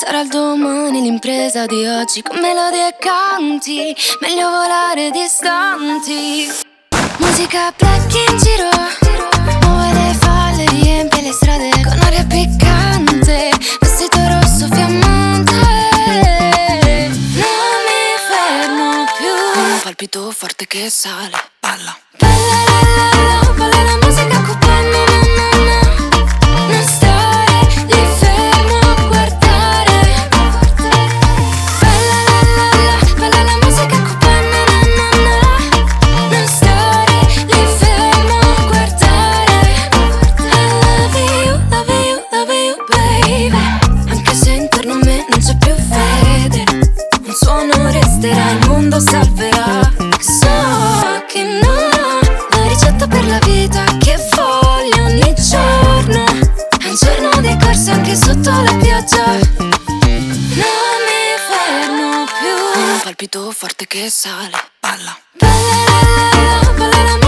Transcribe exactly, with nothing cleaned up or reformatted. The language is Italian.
Sarà il domani l'impresa di oggi, con melodie e canti, meglio volare distanti. Musica black in giro, muove le falle, riempie le strade con aria piccante, vestito rosso fiammante. Non mi fermo più, un palpito forte che sale. Balla, balla la la la, balla la musica cupa, no no no no. Non stare lì fermo a guardare. Balla la la la, balla la musica cupa, no no no no. Non stare lì fermo a guardare. I love you, love you, love you, baby. Anche se intorno a me non c'è più fede, un suono resterà, il mondo salverà. So che non ho la ricetta per la vita che voglio ogni giorno. È un giorno di corsa anche sotto la pioggia. Non mi fermo più, un palpito forte che sale. Balla, balla la la la, balla la